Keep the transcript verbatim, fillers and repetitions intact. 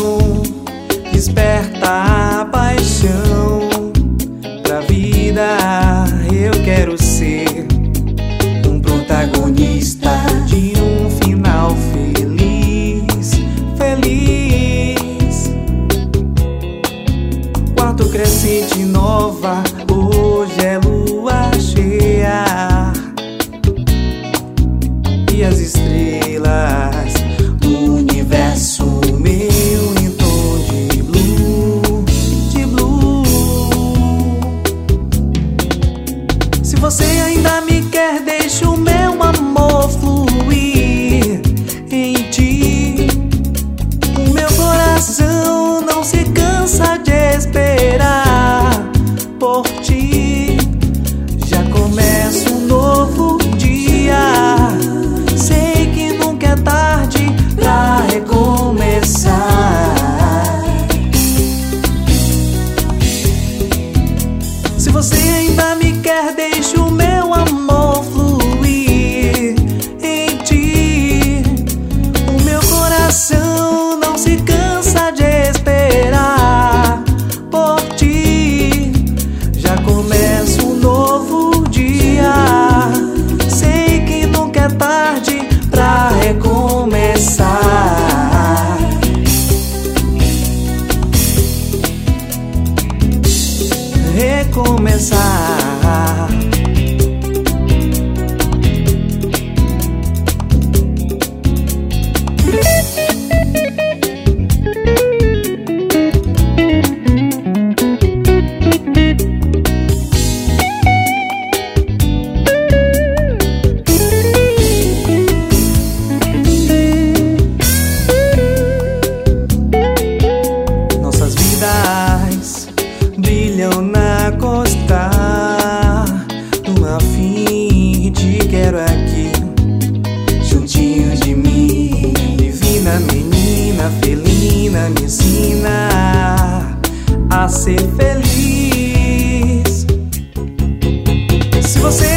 desperta a paixão pra vida. Eu quero ser um protagonista de um final feliz, feliz. Quarto crescente nova, hoje é lua cheia e as estrelas do universo meu em tom de blue, de blue. Se você ainda me quer, deixa o meu amor fluir em ti. O meu coração não se cansa de esperar por ti. Já começa um novo dia. Sei que nunca é tarde pra recomeçar. Se você ainda me quer, deixa o meu amor fluir em ti. O meu coração não se cansa de esperar por ti. Já começa um novo dia. Sei que nunca é tarde pra recomeçar. Recomeçar. Nossas vidas brilham na costa do marfim. Te quero aqui, juntinho de mim. Divina menina, felina, me ensina a ser feliz. Se você